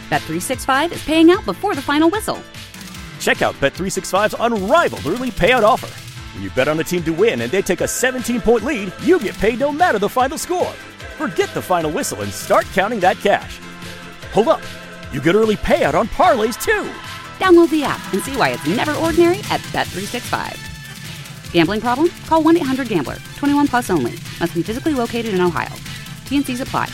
Bet365 is paying out before the final whistle. Check out Bet365's unrivaled early payout offer. When you bet on a team to win and they take a 17-point lead, you get paid no matter the final score. Forget the final whistle and start counting that cash. Hold up. You get early payout on parlays, too. Download the app and see why it's never ordinary at Bet365. Gambling problem? Call 1-800-GAMBLER. 21 plus only. Must be physically located in Ohio. T&Cs apply.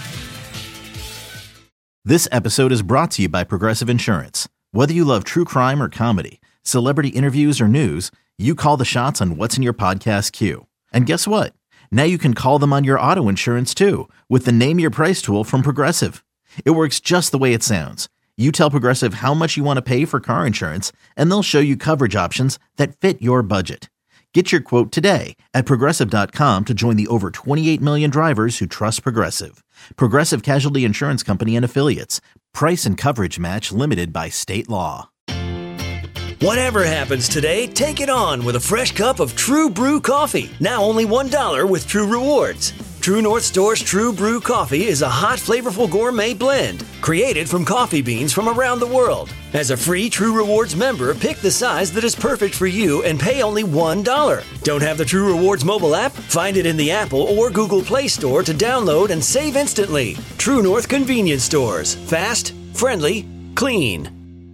This episode is brought to you by Progressive Insurance. Whether you love true crime or comedy, celebrity interviews or news, you call the shots on what's in your podcast queue. And guess what? Now you can call them on your auto insurance too with the Name Your Price tool from Progressive. It works just the way it sounds. You tell Progressive how much you want to pay for car insurance, and they'll show you coverage options that fit your budget. Get your quote today at Progressive.com to join the over 28 million drivers who trust Progressive. Progressive Casualty Insurance Company and Affiliates. Price and coverage match limited by state law. Whatever happens today, take it on with a fresh cup of True Brew coffee. Now only $1 with True Rewards. True North Store's True Brew coffee is a hot, flavorful gourmet blend created from coffee beans from around the world. As a free True Rewards member, pick the size that is perfect for you and pay only $1. Don't have the True Rewards mobile app? Find it in the Apple or Google Play Store to download and save instantly. True North Convenience Stores. Fast, friendly, clean.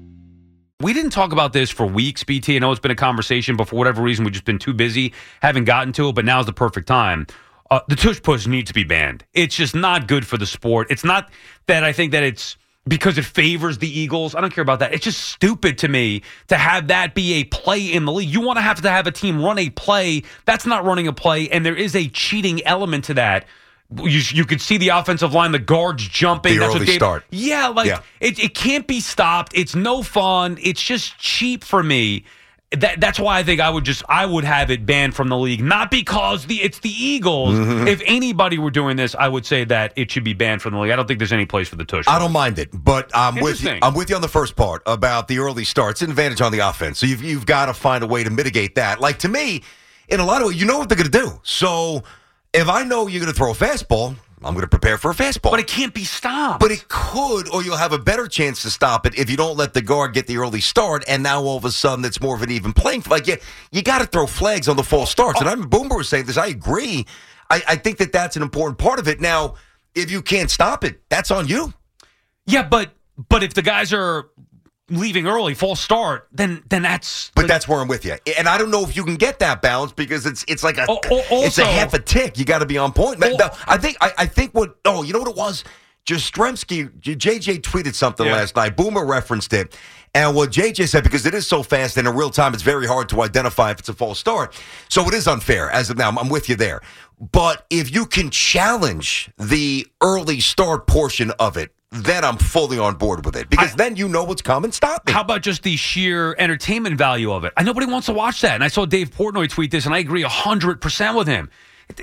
We didn't talk about this for weeks, BT. I know it's been a conversation, but for whatever reason, we've just been too busy, haven't gotten to it, but now's the perfect time. The tush push needs to be banned. It's just not good for the sport. It's not that I think that it's because it favors the Eagles. I don't care about that. It's just stupid to me to have that be a play in the league. You want to have a team run a play. That's not running a play, and there is a cheating element to that. You could see the offensive line, the guards jumping. The early start. Yeah, It can't be stopped. It's no fun. It's just cheap for me. That's why I think I would have it banned from the league. Not because it's the Eagles. Mm-hmm. If anybody were doing this, I would say that it should be banned from the league. I don't think there's any place for the tush. I don't mind it, but I'm with you on the first part about the early starts. It's an advantage on the offense, so you've got to find a way to mitigate that. Like, to me, in a lot of ways, you know what they're going to do. So if I know you're going to throw a fastball, I'm going to prepare for a fastball. But it can't be stopped. But it could, or you'll have a better chance to stop it if you don't let the guard get the early start, and now all of a sudden it's more of an even playing field. Like, you got to throw flags on the false starts. And Boomer was saying this. I agree. I think that's an important part of it. Now, if you can't stop it, that's on you. Yeah, but if the guys are leaving early, false start, then that's... But that's where I'm with you. And I don't know if you can get that balance because it's like it's a half a tick. You got to be on point. I think what... Oh, you know what it was? Jastrzemski, JJ tweeted something last night. Boomer referenced it. And what JJ said, because it is so fast and in real time, it's very hard to identify if it's a false start. So it is unfair as of now. I'm with you there. But if you can challenge the early start portion of it, then I'm fully on board with it. Because then you know what's coming. Stop me. How about just the sheer entertainment value of it? Nobody wants to watch that. And I saw Dave Portnoy tweet this, and I agree 100% with him.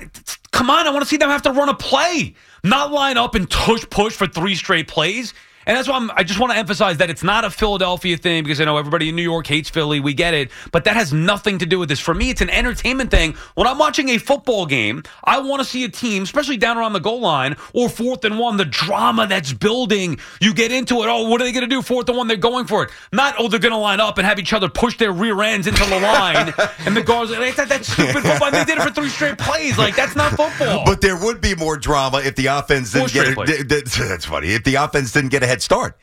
Come on, I want to see them have to run a play, not line up and push for 3 straight plays. And that's why I just want to emphasize that it's not a Philadelphia thing, because I know everybody in New York hates Philly. We get it. But that has nothing to do with this. For me, it's an entertainment thing. When I'm watching a football game, I want to see a team, especially down around the goal line or 4th and 1, the drama that's building. You get into it. Oh, what are they going to do? 4th and 1, they're going for it. Not, they're going to line up and have each other push their rear ends into the line. And the guards, that's stupid football. They did it for 3 straight plays. That's not football. But there would be more drama if the offense didn't that's funny. If the offense didn't get a head start.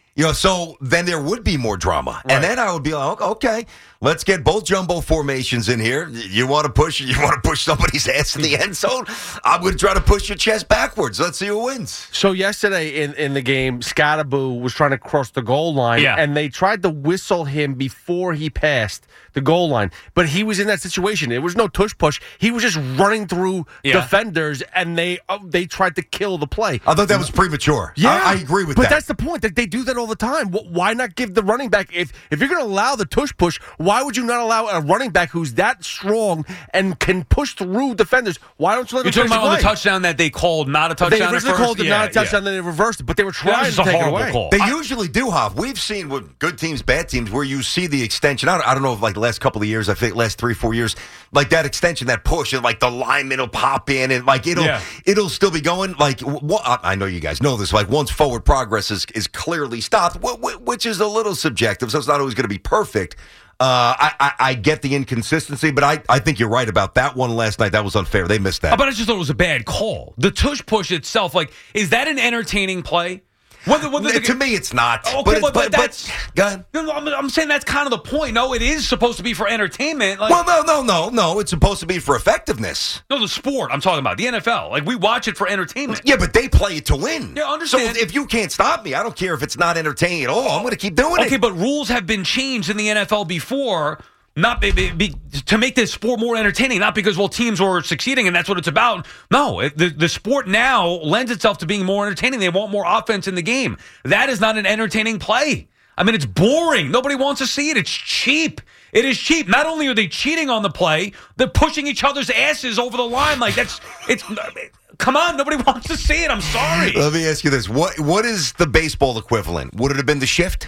So then there would be more drama. Right. And then I would be like, okay, let's get both jumbo formations in here. You want to push somebody's ass in the end zone? I'm going to try to push your chest backwards. Let's see who wins. So yesterday in the game, Scottaboo was trying to cross the goal line, and they tried to whistle him before he passed the goal line. But he was in that situation. There was no tush push. He was just running through defenders, and they tried to kill the play. I thought that was premature. Yeah, I agree with that. But that's the point. That they do that all the time. Why not give the running back, if you're going to allow the tush push, why would you not allow a running back who's that strong and can push through defenders? Why don't you let him You're talking about on the touchdown that they called not a touchdown? They originally called it not a touchdown, then they reversed it, but they were trying to take it away. Call. They usually do, Hoff. We've seen with good teams, bad teams, where you see the extension. I don't know if like the last couple of years, I think last 3-4 years, like that extension, that push, and like the lineman will pop in and like it'll still be going. Like I know you guys know this. Like once forward progress is clearly stopped, which is a little subjective, so it's not always going to be perfect. I get the inconsistency, but I think you're right about that one last night. That was unfair. They missed that. But I just thought it was a bad call. The tush push itself, like, is that an entertaining play? To me, it's not. Okay, but that's. Go ahead. I'm saying that's kind of the point. No, it is supposed to be for entertainment. Like, well, no. It's supposed to be for effectiveness. No, the sport I'm talking about, the NFL. Like, we watch it for entertainment. Yeah, but they play it to win. Yeah, I understand. So if you can't stop me, I don't care if it's not entertaining at all. I'm going to keep doing it. Okay, but rules have been changed in the NFL before. Not to make this sport more entertaining, not because, teams are succeeding and that's what it's about. No, the sport now lends itself to being more entertaining. They want more offense in the game. That is not an entertaining play. I mean, it's boring. Nobody wants to see it. It's cheap. It is cheap. Not only are they cheating on the play, they're pushing each other's asses over the line. Like, come on, nobody wants to see it. I'm sorry. Let me ask you this. What is the baseball equivalent? Would it have been the shift?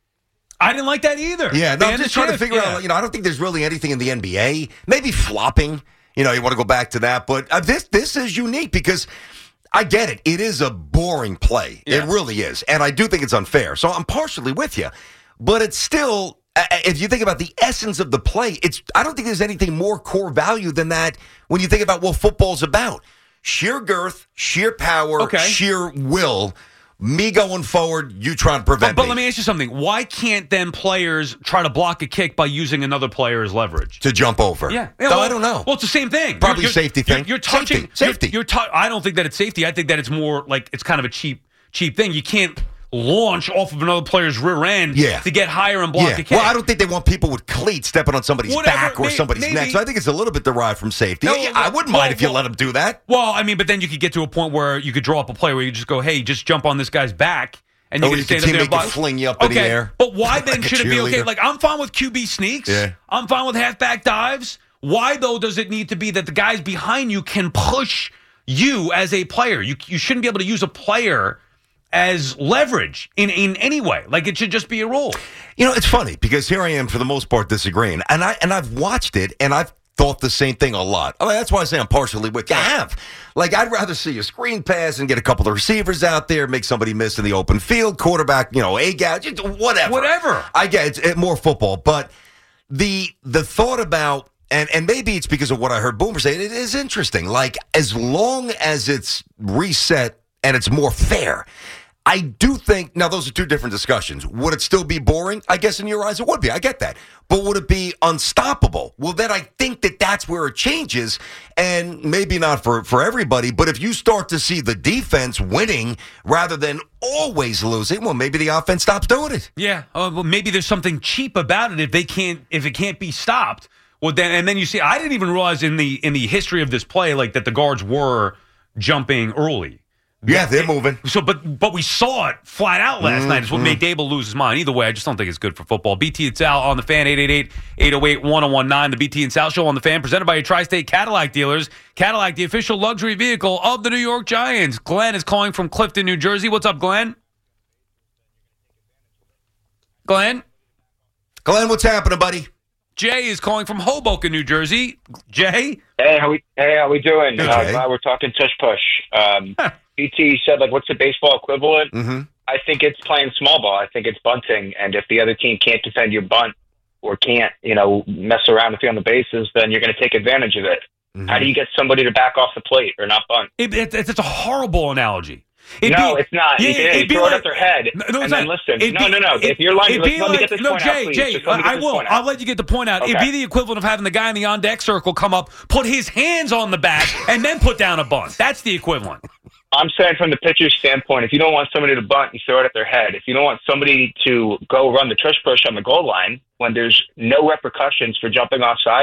I didn't like that either. Yeah, no, I'm just trying to figure out, I don't think there's really anything in the NBA. Maybe flopping, you want to go back to that. But this is unique because I get it. It is a boring play. Yeah. It really is. And I do think it's unfair. So I'm partially with you. But it's still, if you think about the essence of the play, I don't think there's anything more core value than that when you think about what football's about. Sheer girth, sheer power, sheer will. Me going forward, you trying to prevent me. But let me ask you something. Why can't then players try to block a kick by using another player's leverage? To jump over. Yeah. I don't know. Well, it's the same thing. Probably a safety thing. You're touching. Safety. I don't think that it's safety. I think that it's more like it's kind of a cheap thing. You can't launch off of another player's rear end to get higher and block a kick. Well, I don't think they want people with cleats stepping on somebody's back or somebody's neck. So I think it's a little bit derived from safety. No, I wouldn't mind if you let them do that. Well, I mean, but then you could get to a point where you could draw up a play where you just go, hey, just jump on this guy's back. And you can see them fling you up in the air. But why then should it be okay? Like, I'm fine with QB sneaks. Yeah. I'm fine with halfback dives. Why, though, does it need to be that the guys behind you can push you as a player? You shouldn't be able to use a player as leverage in any way. Like, it should just be a rule. It's funny because here I am, for the most part, disagreeing. And I've watched it, and I've thought the same thing a lot. I mean, that's why I say I'm partially with you. I have. Like, I'd rather see a screen pass and get a couple of receivers out there, make somebody miss in the open field, quarterback, A-gap, whatever. Whatever. I get it's more football. But the thought about, and maybe it's because of what I heard Boomer say, it is interesting. Like, as long as it's reset and it's more fair, I do think, now those are two different discussions. Would it still be boring? I guess in your eyes it would be. I get that. But would it be unstoppable? Well, then I think that's where it changes, and maybe not for everybody, but if you start to see the defense winning rather than always losing, well, maybe the offense stops doing it. Yeah, well, maybe there's something cheap about it if it can't be stopped. Well, then you see, I didn't even realize in the history of this play, like, that the guards were jumping early. Yeah, they're moving. So, but we saw it flat out last night. It's what made Dable lose his mind. Either way, I just don't think it's good for football. BT and Sal on the Fan, 888-808-1019. The BT and Sal Show on the Fan, presented by your Tri-State Cadillac dealers. Cadillac, the official luxury vehicle of the New York Giants. Glenn is calling from Clifton, New Jersey. What's up, Glenn? Glenn, what's happening, buddy? Jay is calling from Hoboken, New Jersey. Jay? Hey, how we doing? Glad we're talking tush push. BT said, what's the baseball equivalent? Mm-hmm. I think it's playing small ball. I think it's bunting. And if the other team can't defend your bunt or can't, mess around with you on the bases, then you're going to take advantage of it. Mm-hmm. How do you get somebody to back off the plate or not bunt? It's a horrible analogy. It's not. You can throw it at their head and then listen. No. If you're lying, let me get this point out, Jay, I will. I'll let you get the point out. Okay. It'd be the equivalent of having the guy in the on-deck circle come up, put his hands on the bat, and then put down a bunt. That's the equivalent. I'm saying from the pitcher's standpoint, if you don't want somebody to bunt, you throw it at their head. If you don't want somebody to go run the tush push on the goal line when there's no repercussions for jumping off sides,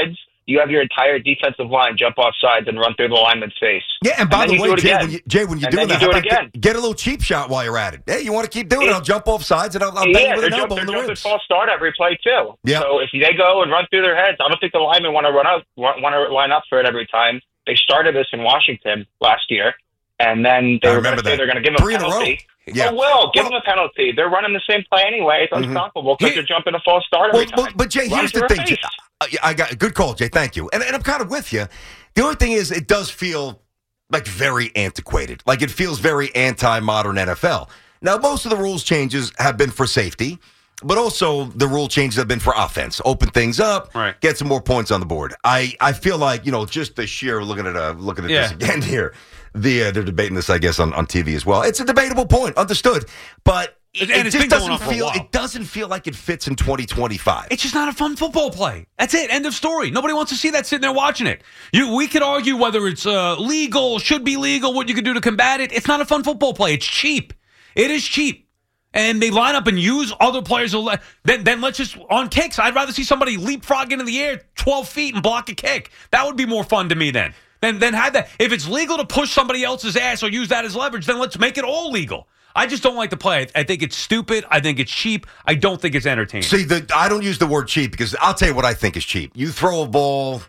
you have your entire defensive line jump off sides and run through the lineman's face. Yeah, and by the way, Jay, when you're doing that, do it again. Get a little cheap shot while you're at it. Hey, you want to keep doing it? I'll jump off sides and I'll bang you with an elbow in the ribs. False start every play too. Yeah. So if they go and run through their heads, I don't think the linemen want to line up for it every time. They started this in Washington last year, and then they were going to say they're going to give them a penalty. Yeah. Give them a penalty. They're running the same play anyway. It's unstoppable because they're jumping a false start every time. But Jay, here's the thing. I got good call, Jay. Thank you. And I'm kind of with you. The only thing is, it does feel like very antiquated. Like it feels very anti-modern NFL. Now, most of the rules changes have been for safety, but also the rule changes have been for offense. Open things up, get some more points on the board. I feel like, just the sheer looking at this again here. They're debating this, I guess, on TV as well. It's a debatable point, understood, but it just doesn't feel like it fits in 2025. It's just not a fun football play. That's it. End of story. Nobody wants to see that sitting there watching it. We could argue whether it's legal, should be legal, what you could do to combat it. It's not a fun football play. It's cheap. It is cheap. And they line up and use other players. Then let's just, on kicks, I'd rather see somebody leapfrog into the air 12 feet and block a kick. That would be more fun to me then. Then have that. If it's legal to push somebody else's ass or use that as leverage, then let's make it all legal. I just don't like the play. I think it's stupid. I think it's cheap. I don't think it's entertaining. See, I don't use the word cheap because I'll tell you what I think is cheap. You throw a ball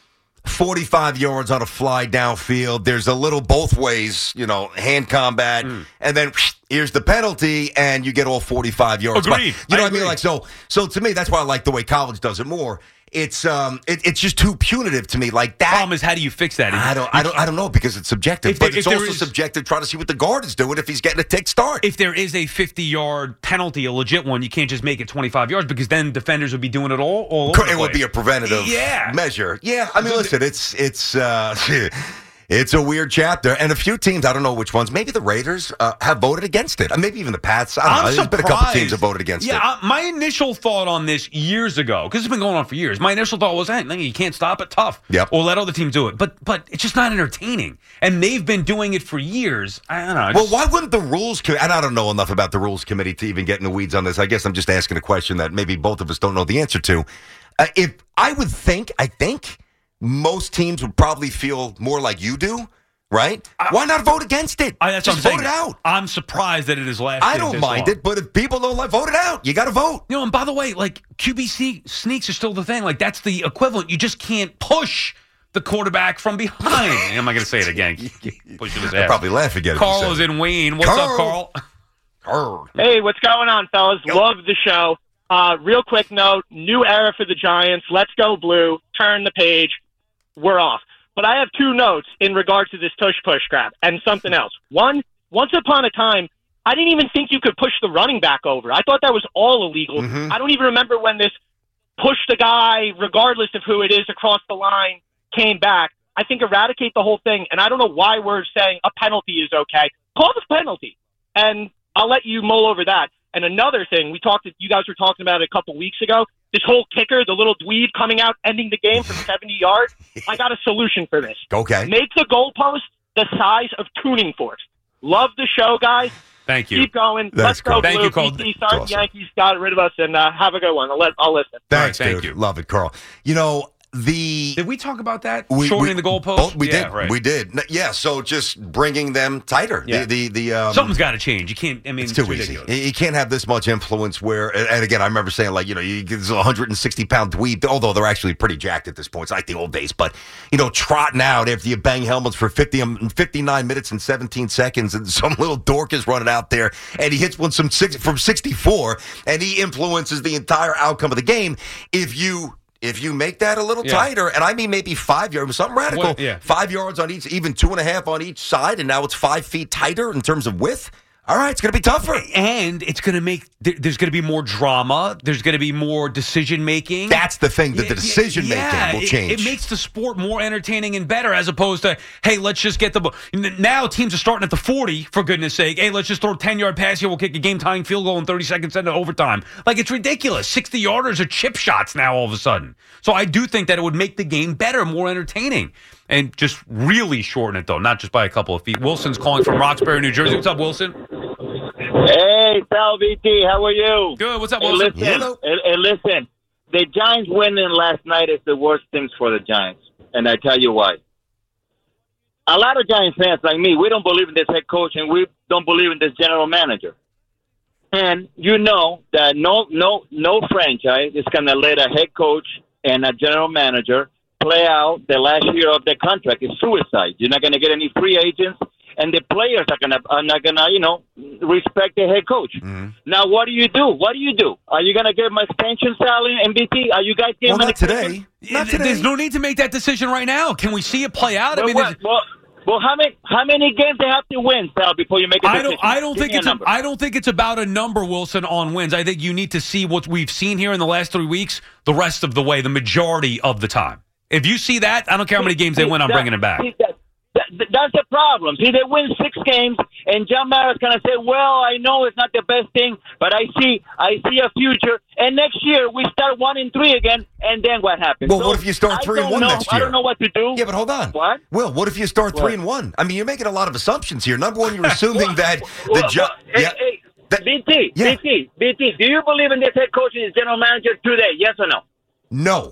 45 yards on a fly downfield. There's a little both ways, hand combat, and then here's the penalty, and you get all 45 yards. Agreed. You know what I mean? Like so to me, that's why I like the way college does it more. It's just too punitive to me. Like that. Problem is, how do you fix that? I don't know because it's subjective. But it's also subjective trying to see what the guard is doing if he's getting a tick start. If there is a 50-yard penalty, a legit one, you can't just make it 25 yards because then defenders would be doing it all over the place. It would be a preventative measure. Yeah, I mean, listen, it's a weird chapter, and a few teams, I don't know which ones, maybe the Raiders have voted against it. Maybe even the Pats. I don't know. There's been a couple teams that voted against it. Yeah, my initial thought on this years ago, because it's been going on for years, my initial thought was, hey, you can't stop it, tough. Yep. Or let other teams do it. But it's just not entertaining. And they've been doing it for years. I don't know. Well, why wouldn't the rules committee, and I don't know enough about the rules committee to even get in the weeds on this. I guess I'm just asking a question that maybe both of us don't know the answer to. I think most teams would probably feel more like you do. Right? Why not vote against it? Just vote it out. I'm surprised that it is last. I don't mind it, but if people don't vote it out. You got to vote. And by the way, QB sneaks are still the thing. That's the equivalent. You just can't push the quarterback from behind. I'm not going to say it again. Pushing his ass. I'll probably laugh again. Carl is in Wayne. What's up, Carl? Hey, what's going on, fellas? Yep. Love the show. Real quick note, new era for the Giants. Let's go blue. Turn the page. We're off. But I have two notes in regards to this tush-push crap and something else. One, once upon a time, I didn't even think you could push the running back over. I thought that was all illegal. Mm-hmm. I don't even remember when this push the guy, regardless of who it is, across the line came back. I think eradicate the whole thing, and I don't know why we're saying a penalty is okay. Call the penalty, and I'll let you mull over that. And another thing, you guys were talking about it a couple weeks ago, this whole kicker, the little dweeb coming out, ending the game from 70 yards. I got a solution for this. Okay. Make the goalpost the size of tuning forks. Love the show, guys. Thank you. Keep going. Let's go, Thank Blue. you, Carl. Sorry, awesome. The Yankees got rid of us, and have a good one. I'll listen. Thanks, right, dude. Thank you. Love it, Carl. Did we talk about that? Shortening the goalpost? We did. Right. We did. Yeah, so just bringing them tighter. Yeah. Something's got to change. You can't, it's too ridiculous. Easy. You can't have this much influence where, and again, I remember saying, you get this 160-pound dweeb, although they're actually pretty jacked at this point. It's like the old days. But, trotting out after you bang helmets for 59 minutes and 17 seconds, and some little dork is running out there, and he hits one from 64, and he influences the entire outcome of the game. If you make that a little tighter, and I mean maybe 5 yards, something radical, 5 yards on each, even 2.5 on each side, and now it's 5 feet tighter in terms of width. All right, it's going to be tougher. And it's going to there's going to be more drama. There's going to be more decision-making. That's the thing, that the decision-making will change. It makes the sport more entertaining and better as opposed to, hey, let's just get the ball. Now teams are starting at the 40, for goodness sake. Hey, let's just throw a 10-yard pass here. We'll kick a game-tying field goal in 30 seconds into overtime. It's ridiculous. 60-yarders are chip shots now all of a sudden. So I do think that it would make the game better, more entertaining. And just really shorten it, though, not just by a couple of feet. Wilson's calling from Roxbury, New Jersey. What's up, Wilson? Hey, Sal VT, how are you? Good. What's up, Wilson? Listen, the Giants winning last night is the worst things for the Giants, and I tell you why. A lot of Giants fans like me, we don't believe in this head coach, and we don't believe in this general manager. And you know that no franchise is going to let a head coach and a general manager play out the last year of their contract. It's suicide. You're not going to get any free agents, and the players are not gonna respect the head coach. Mm-hmm. Now, what do you do? Are you gonna give him extension salary and BT? Are you guys giving him not today? Not today. There's no need to make that decision right now. Can we see it play out? Well, how many games they have to win, Sal, before you make a decision? I don't think it's about a number, Wilson, on wins. I think you need to see what we've seen here in the last 3 weeks the rest of the way, the majority of the time. If you see that, I don't care how many games they win, I'm bringing it back. That's the problem. See, they win 6 games, and John Mara's going to say, well, I know it's not the best thing, but I see a future. And next year, we start 1-3 again, and then what happens? Well, what if you start 3-1 next year? I don't know what to do. Yeah, but hold on. What? Will, what if you start 3-1? I mean, you're making a lot of assumptions here. Number one, you're assuming that BT, do you believe in this head coach and his general manager today? Yes or no? No.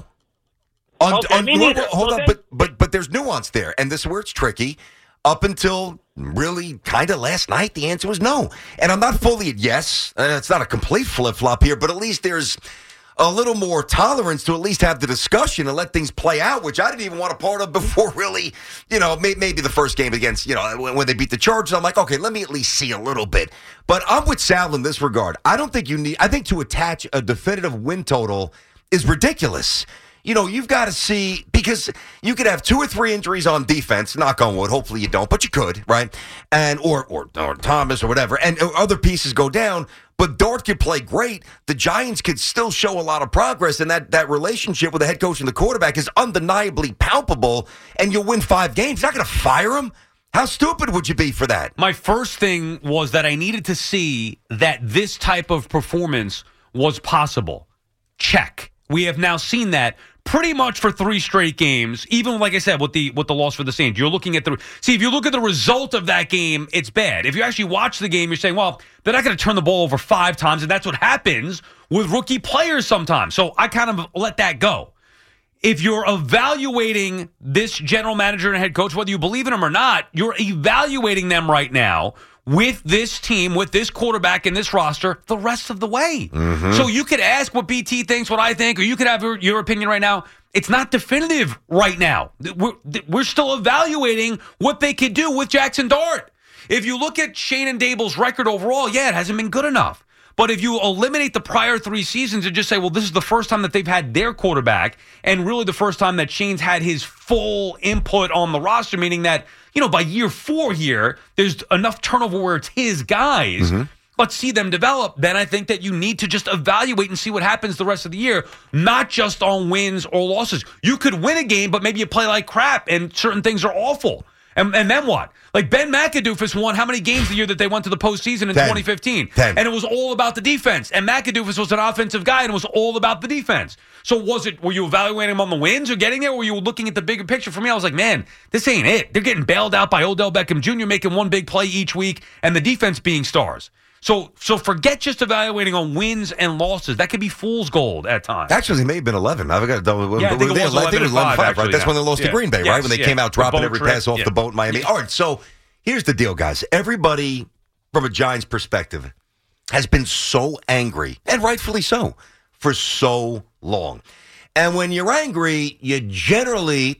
Hold on, but there's nuance there, and this is where it's tricky. Up until really kind of last night, the answer was no. And I'm not fully at yes. It's not a complete flip-flop here, but at least there's a little more tolerance to at least have the discussion and let things play out, which I didn't even want a part of before really, maybe the first game against, when they beat the Chargers, I'm like, okay, let me at least see a little bit. But I'm with Sal in this regard. I think to attach a definitive win total is ridiculous. You've got to see, because you could have 2 or 3 injuries on defense, knock on wood, hopefully you don't, but you could, right? And or Thomas or whatever, and other pieces go down, but Dart could play great. The Giants could still show a lot of progress, and that relationship with the head coach and the quarterback is undeniably palpable, and you'll win 5 games. You're not going to fire him? How stupid would you be for that? My first thing was that I needed to see that this type of performance was possible. Check. We have now seen that pretty much for 3 straight games, even like I said, with the loss for the Saints. You're looking at if you look at the result of that game, it's bad. If you actually watch the game, you're saying, well, they're not going to turn the ball over 5 times, and that's what happens with rookie players sometimes. So I kind of let that go. If you're evaluating this general manager and head coach, whether you believe in them or not, you're evaluating them right now with this team, with this quarterback and this roster, the rest of the way. Mm-hmm. So you could ask what BT thinks, what I think, or you could have your opinion right now. It's not definitive right now. We're still evaluating what they could do with Jackson Dart. If you look at Shane and Dable's record overall, it hasn't been good enough. But if you eliminate the prior 3 seasons and just say, well, this is the first time that they've had their quarterback, and really the first time that Shane's had his full input on the roster, meaning that, by year 4 here, there's enough turnover where it's his guys. Mm-hmm. Let's see them develop. Then I think that you need to just evaluate and see what happens the rest of the year, not just on wins or losses. You could win a game, but maybe you play like crap and certain things are awful. And then what? Like Ben McAdoof won how many games the year that they went to the postseason in 2015? 10. And it was all about the defense. And McAdoof was an offensive guy, and it was all about the defense. So were you evaluating him on the wins or getting there, or were you looking at the bigger picture? For me, I was like, man, this ain't it. They're getting bailed out by Odell Beckham Jr. making one big play each week, and the defense being stars. So forget just evaluating on wins and losses. That could be fool's gold at times. Actually, it may have been 11. I've got to double. Yeah, I think it was 11-5, right? That's when they lost to Green Bay, right? When they came out dropping every pass off the boat in Miami. Yeah. All right, so here's the deal, guys. Everybody, from a Giants perspective, has been so angry, and rightfully so, for so long. And when you're angry, you generally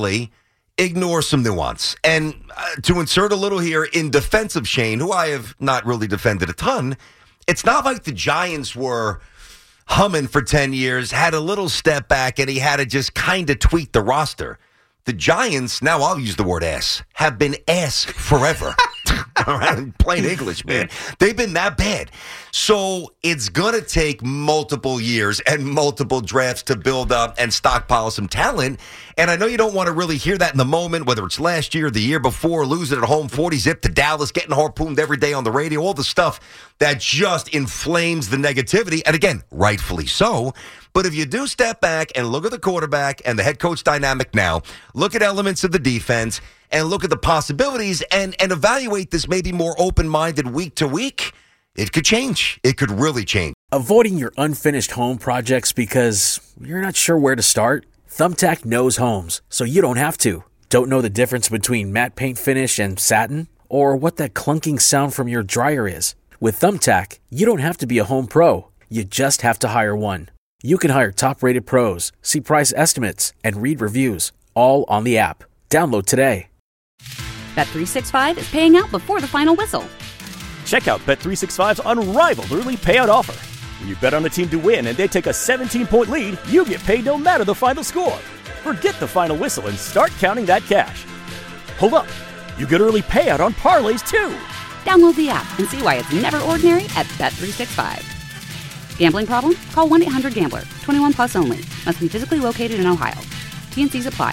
ignore some nuance. And to insert a little here in defense of Shane, who I have not really defended a ton, it's not like the Giants were humming for 10 years, had a little step back, and he had to just kind of tweak the roster. The Giants, now I'll use the word ass, have been ass forever. All right, plain English, man. They've been that bad. So it's going to take multiple years and multiple drafts to build up and stockpile some talent. And I know you don't want to really hear that in the moment, whether it's last year or the year before, losing at home 40-zip to Dallas, getting harpooned every day on the radio, all the stuff that just inflames the negativity. And again, rightfully so. But if you do step back and look at the quarterback and the head coach dynamic now, look at elements of the defense and look at the possibilities and evaluate this maybe more open-minded week to week, it could change. It could really change. Avoiding your unfinished home projects because you're not sure where to start? Thumbtack knows homes, so you don't have to. Don't know the difference between matte paint finish and satin? Or what that clunking sound from your dryer is? With Thumbtack, you don't have to be a home pro. You just have to hire one. You can hire top-rated pros, see price estimates, and read reviews, all on the app. Download today. Bet365 is paying out before the final whistle. Check out Bet365's unrivaled early payout offer. When you bet on a team to win and they take a 17-point lead, you get paid no matter the final score. Forget the final whistle and start counting that cash. Hold up. You get early payout on parlays, too. Download the app and see why it's never ordinary at Bet365. Gambling problem? Call 1-800-GAMBLER. 21 plus only. Must be physically located in Ohio. T&Cs apply.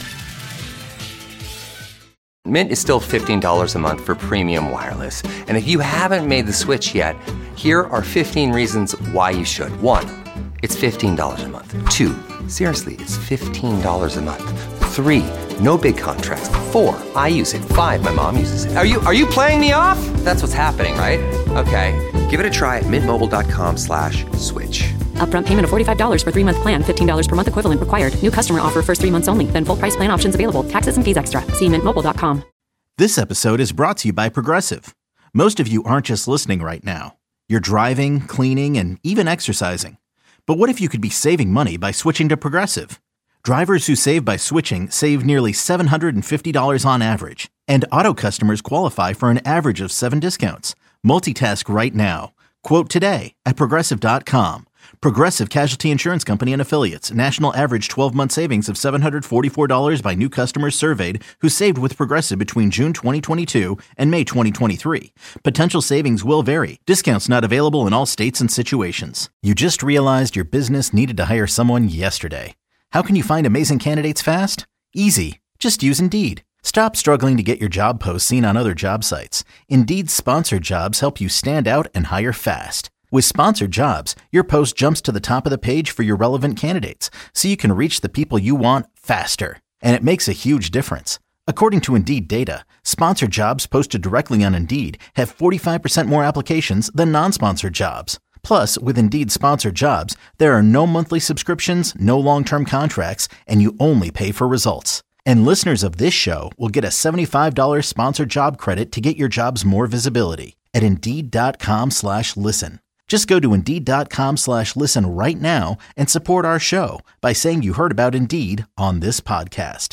Mint is still $15 a month for premium wireless. And if you haven't made the switch yet, here are 15 reasons why you should. 1, it's $15 a month. 2, seriously, it's $15 a month. 3, no big contrast. 4, I use it. 5, my mom uses it. Are you playing me off? That's what's happening, right? Okay, give it a try at mintmobile.com/switch. Upfront payment of $45 for 3-month plan. $15 per month equivalent required. New customer offer first 3 months only. Then full price plan options available. Taxes and fees extra. See mintmobile.com. This episode is brought to you by Progressive. Most of you aren't just listening right now. You're driving, cleaning, and even exercising. But what if you could be saving money by switching to Progressive? Drivers who save by switching save nearly $750 on average. And auto customers qualify for an average of 7 discounts. Multitask right now. Quote today at Progressive.com. Progressive Casualty Insurance Company and Affiliates. National average 12-month savings of $744 by new customers surveyed who saved with Progressive between June 2022 and May 2023. Potential savings will vary. Discounts not available in all states and situations. You just realized your business needed to hire someone yesterday. How can you find amazing candidates fast? Easy. Just use Indeed. Stop struggling to get your job posts seen on other job sites. Indeed's sponsored jobs help you stand out and hire fast. With sponsored jobs, your post jumps to the top of the page for your relevant candidates, so you can reach the people you want faster. And it makes a huge difference. According to Indeed data, sponsored jobs posted directly on Indeed have 45% more applications than non-sponsored jobs. Plus, with Indeed sponsored jobs, there are no monthly subscriptions, no long-term contracts, and you only pay for results. And listeners of this show will get a $75 sponsored job credit to get your jobs more visibility at Indeed.com/listen. Just go to Indeed.com/listen right now and support our show by saying you heard about Indeed on this podcast.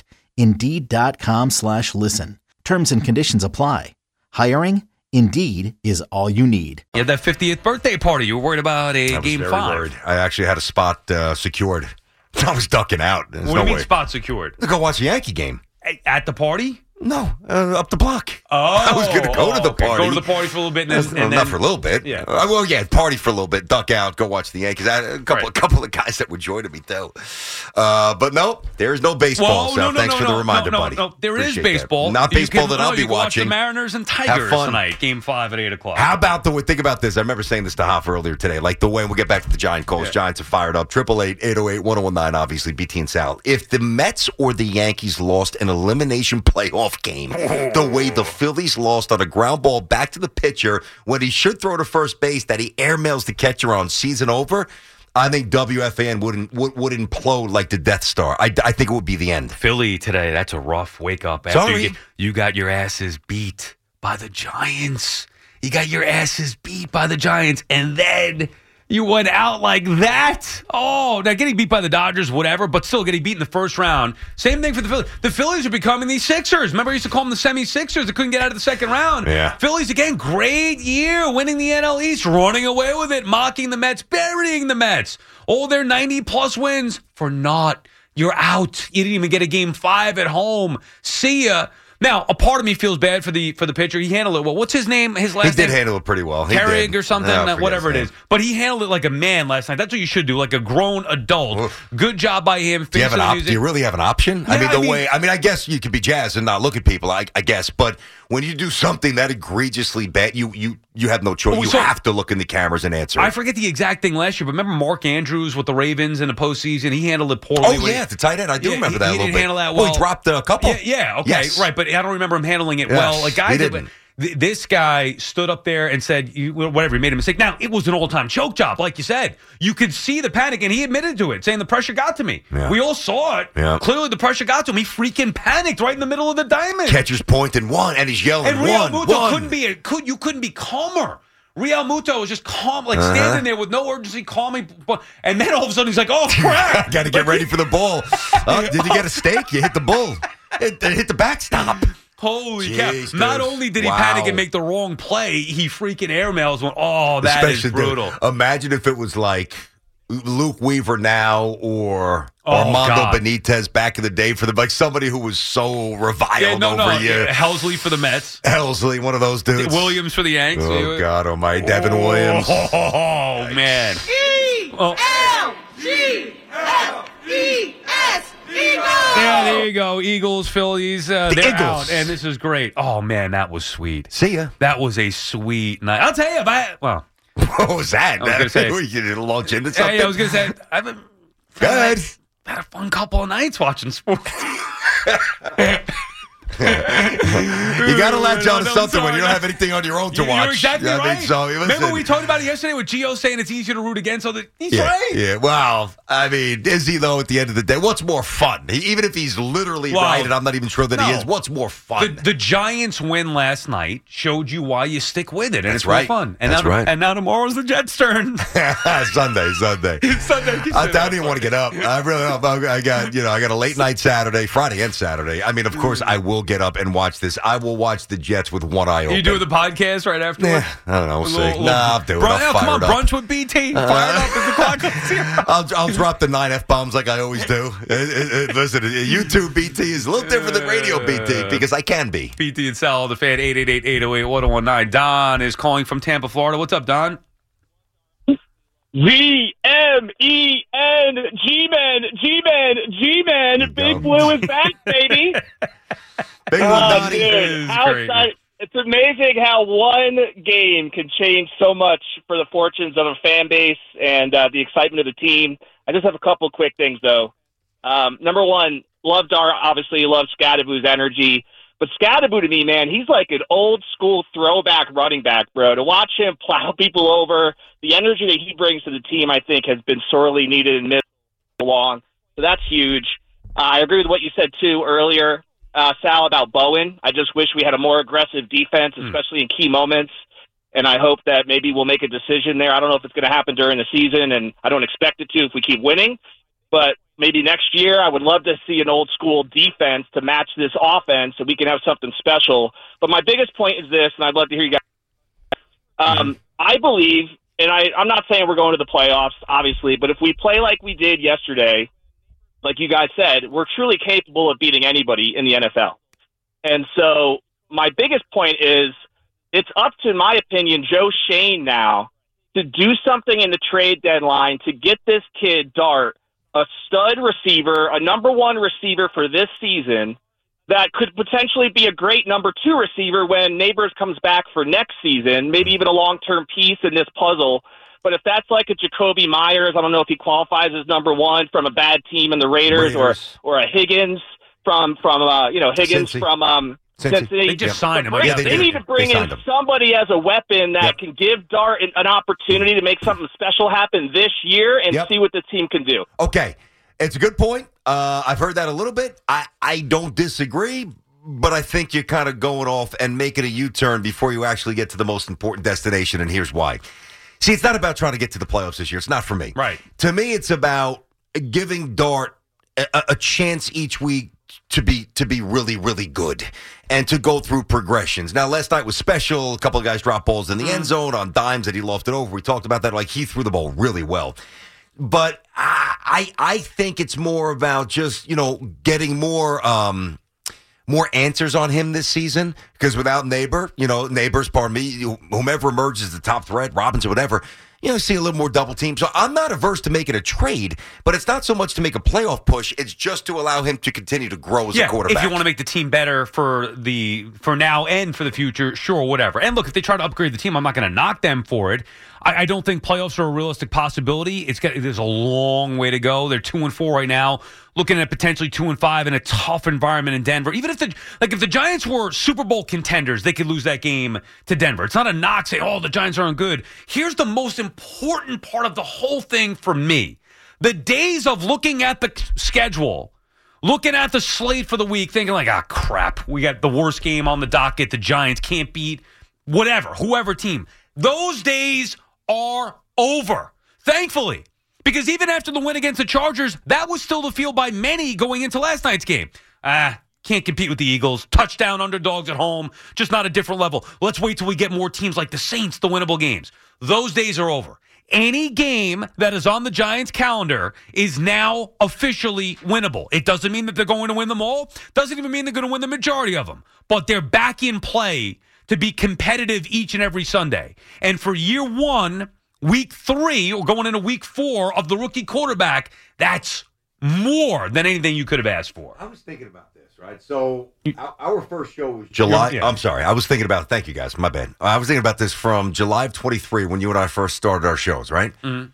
Indeed.com/listen. Terms and conditions apply. Hiring? Indeed is all you need. You had that 50th birthday party. You were worried about Game 5. Worried. I actually had a spot secured. I was ducking out. What do you mean spot secured? To go watch the Yankee game. At the party? No, up the block. Oh, I was going to go to the party. Go to the party for a little bit, and then not for a little bit. Yeah. Party for a little bit, duck out, go watch the Yankees. I had a couple of guys that were joining me too. But no, there is no baseball. Thanks for the reminder, buddy. No, there is baseball. Not baseball that I'll be watching. Watch the Mariners and Tigers tonight, Game 5 at 8:00. How about think about this? I remember saying this to Hoff earlier today. Like the way we'll get back to the Giant calls. Yeah. Giants are fired up. 888-808-1019. Obviously, BT and Sal. If the Mets or the Yankees lost an elimination playoff game. The way the Phillies lost on a ground ball back to the pitcher when he should throw to first base that he airmails the catcher on season over, I think WFAN would implode like the Death Star. I think it would be the end. Philly today, that's a rough wake-up. You got your asses beat by the Giants. You got your asses beat by the Giants, and then you went out like that. Oh, now getting beat by the Dodgers, whatever, but still getting beat in the first round. Same thing for the Phillies. The Phillies are becoming these Sixers. Remember, I used to call them the semi-Sixers that couldn't get out of the second round. Yeah. Phillies, again, great year, winning the NL East, running away with it, mocking the Mets, burying the Mets. All their 90-plus wins for naught. You're out. You didn't even get a Game 5 at home. See ya. Now, a part of me feels bad for the pitcher. He handled it well. What's his name? His last name? He did handle it pretty well. Carrig or something, whatever it is. But he handled it like a man last night. That's what you should do, like a grown adult. Oof. Good job by him. Do you really have an option? Yeah, I guess you could be jazzed and not look at people, I guess. But when you do something that egregiously bad, you have no choice. You have to look in the cameras and answer. I forget the exact thing last year, but remember Mark Andrews with the Ravens in the postseason? He handled it poorly. Oh, yeah, the tight end. I do remember that a little bit. He didn't handle that well. He dropped a couple. Yeah, okay, yes. right. But I don't remember him handling it well. Like guys, This guy stood up there and said, whatever, he made a mistake. Now, it was an all-time choke job, like you said. You could see the panic, and he admitted to it, saying the pressure got to me. Yeah. We all saw it. Yeah. Clearly, the pressure got to him. He freaking panicked right in the middle of the diamond. Catcher's pointing one, and he's yelling, and Real Muto you couldn't be calmer. Real Muto was just calm, standing there with no urgency, calming. And then all of a sudden, he's like, oh, crap. Got to get ready for the bull. Did you get a steak? You hit the bull. It hit the backstop. Holy cow. Not only did he panic and make the wrong play, he freaking airmails went, oh, that is brutal. Imagine if it was like Luke Weaver now or Armando Benitez back in the day for somebody who was so reviled over you. Helsley for the Mets. Helsley, one of those dudes. Williams for the Yanks. Oh, God almighty. Devin Williams. Oh, man. E-L-G-L-E-S. Eagles! Yeah, there you go. Eagles, Phillies. They're Eagles. out, and this is great. Oh, man, that was sweet. See ya. That was a sweet night. I'll tell you, what was that? I was going to say. You did launch into something? Yeah, I was going to say. I've been had a fun couple of nights watching sports. You got to latch on to something when you don't have anything on your own to watch. You're exactly right. So, remember we talked about it yesterday with Gio saying it's easier to root against. He's right. Yeah, well, I mean, is he, though, at the end of the day? What's more fun? Even if he's literally right, and I'm not even sure that he is, what's more fun? The Giants win last night showed you why you stick with it, and it's right. more fun. And That's right. And now tomorrow's the Jets' turn. Sunday. I don't even want to get up. I really don't. I got a late night Saturday, Friday and Saturday. I mean, of course, I will get up and watch this. I will watch the Jets with one eye open. You doing the podcast right afterwards? I don't know. We'll see. I'll do it. Come on, brunch with BT. Fire up as the clock comes here. I'll drop the 9 F-bombs like I always do. Listen, YouTube BT is a little different than radio BT because I can be. BT and Sal, the fan, 888-808-1019. Don is calling from Tampa, Florida. What's up, Don? G-M-E-N, G-Man. Big Blue is back, baby. Big Blue Donnie. Dude, it's amazing how one game can change so much for the fortunes of a fan base and the excitement of the team. I just have a couple quick things, though. Number one, love Dart. Obviously, love Scadaboo's energy. But Scadaboo, to me, man, he's like an old-school throwback running back, bro. To watch him plow people over, the energy that he brings to the team, I think, has been sorely needed and missed along. So that's huge. I agree with what you said, too, earlier, Sal, about Bowen. I just wish we had a more aggressive defense, especially in key moments. And I hope that maybe we'll make a decision there. I don't know if it's going to happen during the season, and I don't expect it to if we keep winning. But maybe next year I would love to see an old-school defense to match this offense so we can have something special. But my biggest point is this, and I'd love to hear you guys. I believe, and I'm not saying we're going to the playoffs, obviously, but if we play like we did yesterday, like you guys said, we're truly capable of beating anybody in the NFL. And so my biggest point is it's up to, in my opinion, Joe Shane now to do something in the trade deadline to get this kid, Dart, a stud receiver, a number one receiver for this season that could potentially be a great number two receiver when Neighbors comes back for next season, maybe even a long-term piece in this puzzle. But if that's like a Jacoby Myers, I don't know if he qualifies as number one from a bad team in the Raiders. or a Higgins from Higgins Cincy. From Cincinnati. They just signed him. They need to bring in somebody as a weapon that can give Dart an opportunity to make something special happen this year and see what the team can do. Okay. It's a good point. I've heard that a little bit. I don't disagree, but I think you're kind of going off and making a U-turn before you actually get to the most important destination, and here's why. See, it's not about trying to get to the playoffs this year. It's not for me. Right. To me, it's about giving Dart a chance each week to be really, really good and to go through progressions. Now, last night was special. A couple of guys dropped balls in the end zone on dimes that he lofted over. We talked about that. Like, he threw the ball really well. But I think it's more about just, getting more answers on him this season, because without Neighbors, pardon me, whomever emerges the top threat, Robinson, whatever, see a little more double team. So I'm not averse to making a trade, but it's not so much to make a playoff push. It's just to allow him to continue to grow as a quarterback. If you want to make the team better for now and for the future, sure, whatever. And look, if they try to upgrade the team, I'm not going to knock them for it. I don't think playoffs are a realistic possibility. There's a long way to go. They're 2-4 right now, looking at potentially 2-5 in a tough environment in Denver. Even if the Giants were Super Bowl contenders, they could lose that game to Denver. It's not a knock saying, the Giants aren't good. Here's the most important part of the whole thing for me. The days of looking at the schedule, looking at the slate for the week, thinking like, crap, we got the worst game on the docket. The Giants can't beat whoever team. Those days are over, thankfully. Because even after the win against the Chargers, that was still the feel by many going into last night's game. Can't compete with the Eagles. Touchdown underdogs at home. Just not a different level. Let's wait till we get more teams like the Saints, the winnable games. Those days are over. Any game that is on the Giants' calendar is now officially winnable. It doesn't mean that they're going to win them all. Doesn't even mean they're going to win the majority of them. But they're back in play to be competitive each and every Sunday. And for year one, week 3, or going into week 4 of the rookie quarterback, that's more than anything you could have asked for. I was thinking about this, right? So our first show was July. Yeah. I'm sorry. I was thinking about it. Thank you, guys. My bad. I was thinking about this from July of 23 when you and I first started our shows, right?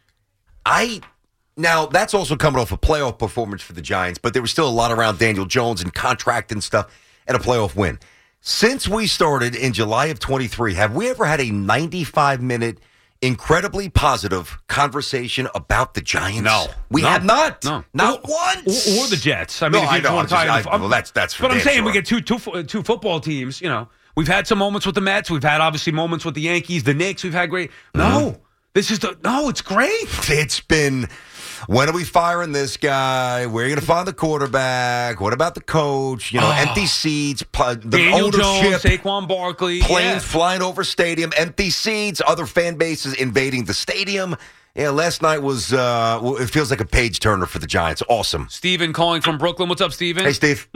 Mm-hmm. Now, that's also coming off a playoff performance for the Giants, but there was still a lot around Daniel Jones and contract and stuff and a playoff win. Since we started in July of 23, have we ever had a 95-minute incredibly positive conversation about the Giants? No. We have not. No. Not once. Or the Jets. I mean, no, if you want to that's for But I'm saying sure. we get two football teams, We've had some moments with the Mets. We've had, obviously, moments with the Yankees, the Knicks. We've had great. No. This is it's great. It's been, when are we firing this guy? Where are you going to find the quarterback? What about the coach? Empty seats, the Daniel ownership. Jones, Saquon Barkley. Planes flying over stadium, empty seats, other fan bases invading the stadium. Yeah, last night was, it feels like a page turner for the Giants. Awesome. Steven calling from Brooklyn. What's up, Steven? Hey, Steve.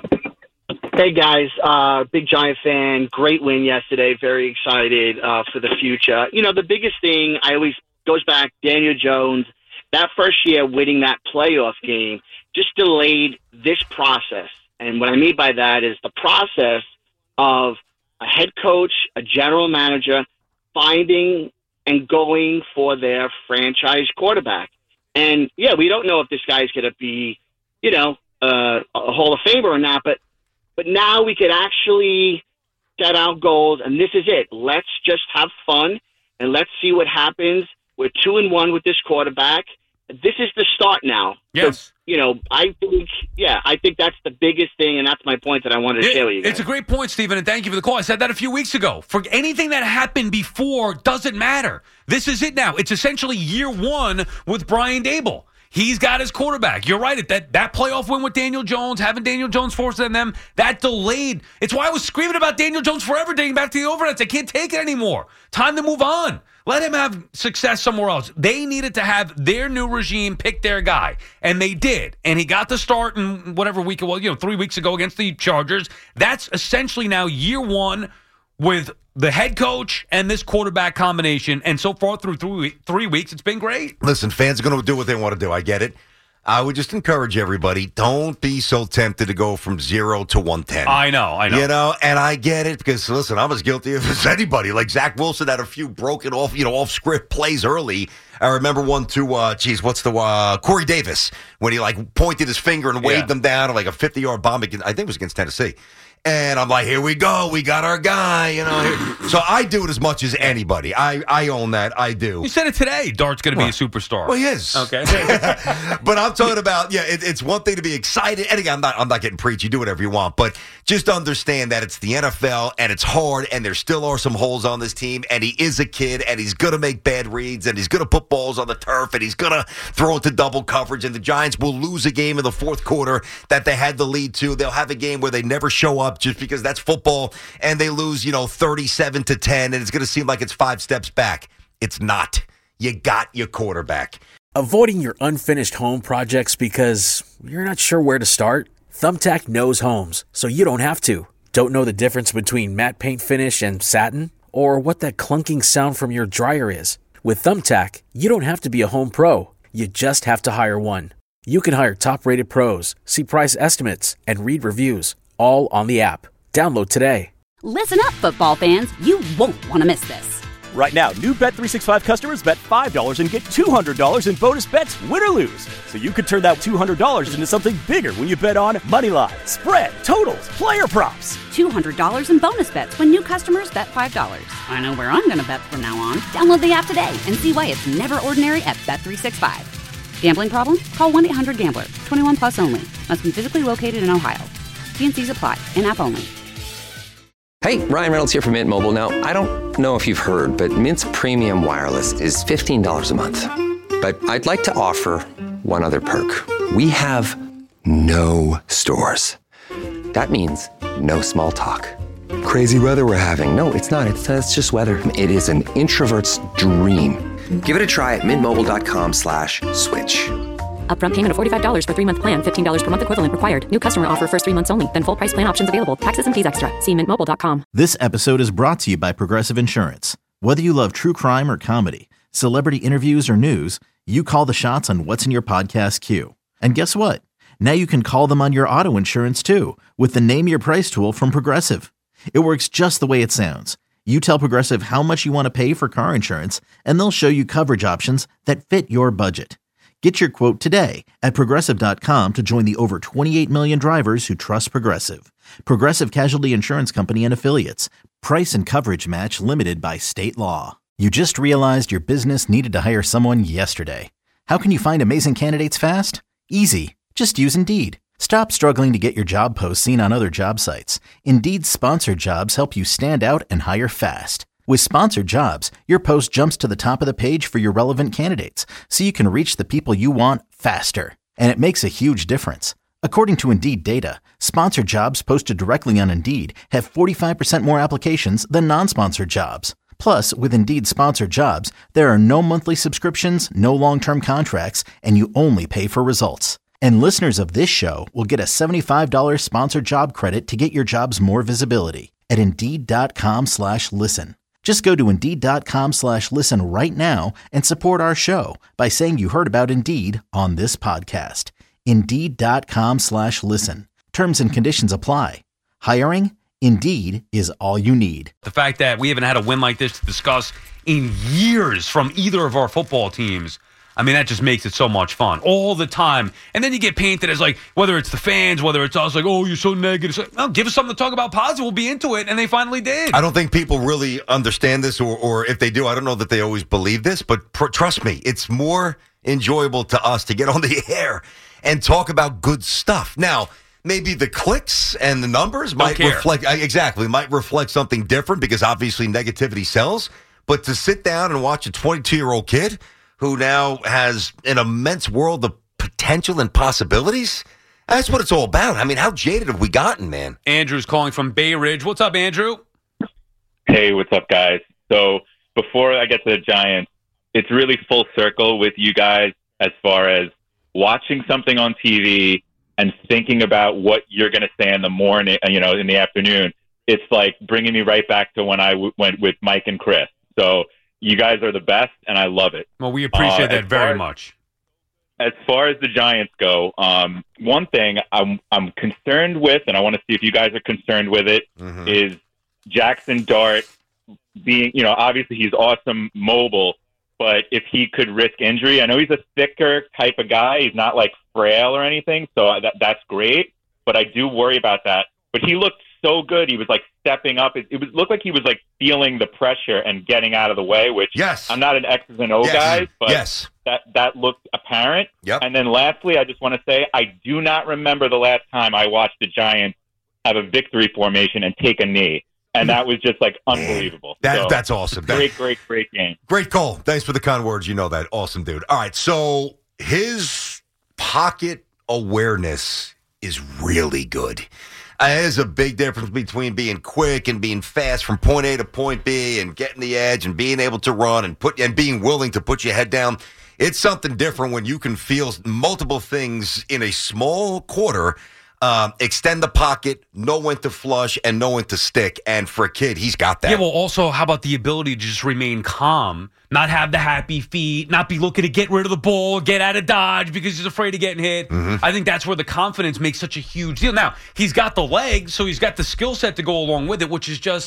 Hey, guys. Big Giant fan. Great win yesterday. Very excited for the future. The biggest thing I always goes back, Daniel Jones, that first year winning that playoff game just delayed this process. And what I mean by that is the process of a head coach, a general manager, finding and going for their franchise quarterback. And, yeah, we don't know if this guy's going to be, a Hall of Famer or not, but now we could actually set out goals, and this is it. Let's just have fun, and let's see what happens. We're 2-1 with this quarterback. This is the start now. Yes. So, I think that's the biggest thing, and that's my point that I wanted to share with you guys. It's a great point, Stephen, and thank you for the call. I said that a few weeks ago. For anything that happened before doesn't matter. This is it now. It's essentially year one with Brian Daboll. He's got his quarterback. You're right. That playoff win with Daniel Jones, having Daniel Jones forced on them, that delayed. It's why I was screaming about Daniel Jones forever, dating back to the overnights. I can't take it anymore. Time to move on. Let him have success somewhere else. They needed to have their new regime pick their guy, and they did. And he got the start in whatever week it was, 3 weeks ago against the Chargers. That's essentially now year one with the head coach and this quarterback combination. And so far through 3 weeks, it's been great. Listen, fans are going to do what they want to do. I get it. I would just encourage everybody, don't be so tempted to go from 0 to 110. I know. And I get it because, listen, I'm as guilty as anybody. Like Zach Wilson had a few broken off script plays early. I remember one to, Corey Davis, when he pointed his finger and waved them down like a 50-yard bomb. I think it was against Tennessee. And I'm like, here we go. We got our guy. So I do it as much as anybody. I own that. I do. You said it today. Dart's going to be a superstar. Well, he is. Okay. But I'm talking about, it's one thing to be excited. And again, I'm not getting preachy. Do whatever you want. But just understand that it's the NFL and it's hard and there still are some holes on this team. And he is a kid and he's going to make bad reads and he's going to put balls on the turf and he's going to throw into double coverage. And the Giants will lose a game in the fourth quarter that they had the lead to. They'll have a game where they never show up just because that's football, and they lose, 37-10, and it's going to seem like it's 5 steps back. It's not. You got your quarterback. Avoiding your unfinished home projects because you're not sure where to start? Thumbtack knows homes, so you don't have to. Don't know the difference between matte paint finish and satin? Or what that clunking sound from your dryer is? With Thumbtack, you don't have to be a home pro. You just have to hire one. You can hire top-rated pros, see price estimates, and read reviews, all on the app. Download today. Listen up, football fans. You won't want to miss this. Right now, new Bet365 customers bet $5 and get $200 in bonus bets, win or lose. So you could turn that $200 into something bigger when you bet on money line, spread, totals, player props. $200 in bonus bets when new customers bet $5. I know where I'm going to bet from now on. Download the app today and see why it's never ordinary at Bet365. Gambling problem? Call 1-800-GAMBLER. 21 plus only. Must be physically located in Ohio. T&Cs apply. In-app only. Hey, Ryan Reynolds here from Mint Mobile. Now, I don't know if you've heard, but Mint's premium wireless is $15 a month. But I'd like to offer one other perk. We have no stores. That means no small talk. Crazy weather we're having. No, it's not. It's just weather. It is an introvert's dream. Give it a try at mintmobile.com/switch. Upfront payment of $45 for 3-month plan. $15 per month equivalent required. New customer offer first 3 months only. Then full price plan options available. Taxes and fees extra. See mintmobile.com. This episode is brought to you by Progressive Insurance. Whether you love true crime or comedy, celebrity interviews or news, you call the shots on what's in your podcast queue. And guess what? Now you can call them on your auto insurance too with the Name Your Price tool from Progressive. It works just the way it sounds. You tell Progressive how much you want to pay for car insurance, and they'll show you coverage options that fit your budget. Get your quote today at Progressive.com to join the over 28 million drivers who trust Progressive. Progressive Casualty Insurance Company and Affiliates. Price and coverage match limited by state law. You just realized your business needed to hire someone yesterday. How can you find amazing candidates fast? Easy. Just use Indeed. Stop struggling to get your job posts seen on other job sites. Indeed's sponsored jobs help you stand out and hire fast. With sponsored jobs, your post jumps to the top of the page for your relevant candidates, so you can reach the people you want faster. And it makes a huge difference. According to Indeed data, sponsored jobs posted directly on Indeed have 45% more applications than non-sponsored jobs. Plus, with Indeed sponsored jobs, there are no monthly subscriptions, no long-term contracts, and you only pay for results. And listeners of this show will get a $75 sponsored job credit to get your jobs more visibility at Indeed.com/listen. Just go to Indeed.com/listen right now and support our show by saying you heard about Indeed on this podcast. Indeed.com/listen. Terms and conditions apply. Hiring? Indeed is all you need. The fact that we haven't had a win like this to discuss in years from either of our football teams, I mean, that just makes it so much fun all the time. And then you get painted as like, whether it's the fans, whether it's us, like, oh, you're so negative. Like, well, give us something to talk about positive. We'll be into it. And they finally did. I don't think people really understand this, or if they do, I don't know that they always believe this. But trust me, it's more enjoyable to us to get on the air and talk about good stuff. Now, maybe the clicks and the numbers might reflect something different because obviously negativity sells. But to sit down and watch a 22-year-old kid who now has an immense world of potential and possibilities, that's what it's all about. I mean, how jaded have we gotten, man? Andrew's calling from Bay Ridge. What's up, Andrew? Hey, what's up, guys? So before I get to the Giants, it's really full circle with you guys as far as watching something on TV and thinking about what you're going to say in the morning, in the afternoon. It's like bringing me right back to when I went with Mike and Chris. So you guys are the best, and I love it. Well, we appreciate that very much. As far as the Giants go, one thing I'm concerned with, and I want to see if you guys are concerned with it, is Jackson Dart being, obviously he's awesome mobile, but if he could risk injury, I know he's a thicker type of guy. He's not like frail or anything, so that's great, but I do worry about that. But he looked so good. He was like stepping up. It looked like he was like feeling the pressure and getting out of the way, which I'm not an X's and O guy, but that looked apparent. Yep. And then lastly, I just want to say, I do not remember the last time I watched the Giants have a victory formation and take a knee. And that was just like unbelievable. That's awesome. Great game. Great call. Thanks for the kind words. You know that. Awesome, dude. All right. So his pocket awareness is really good. There's a big difference between being quick and being fast from point A to point B and getting the edge and being able to run and being willing to put your head down. It's something different when you can feel multiple things in a small quarter, extend the pocket, know when to flush, and know when to stick. And for a kid, he's got that. Yeah, well, also, how about the ability to just remain calm, not have the happy feet, not be looking to get rid of the ball, get out of dodge because he's afraid of getting hit. I think that's where the confidence makes such a huge deal. Now, he's got the legs, so he's got the skill set to go along with it, which is just,